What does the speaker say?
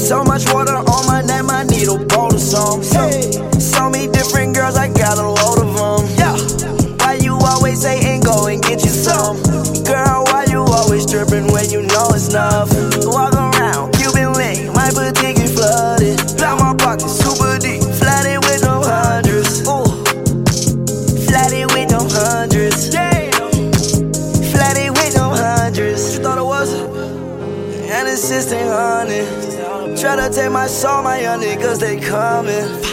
So much water on my neck, I need a bowl of some. Hey. So many different girls, I got a load of them. Yeah. Why you always saying go and get you some? Girl, why you always tripping when you know it's enough? Walk around, Cuban link, my boutique is flooded. Got my pockets super deep, flooded with no hundreds. Ooh. Flooded with no hundreds. Damn. Flooded with no hundreds. You thought it was? And it's 1600. Try to take my soul, my young niggas, they coming.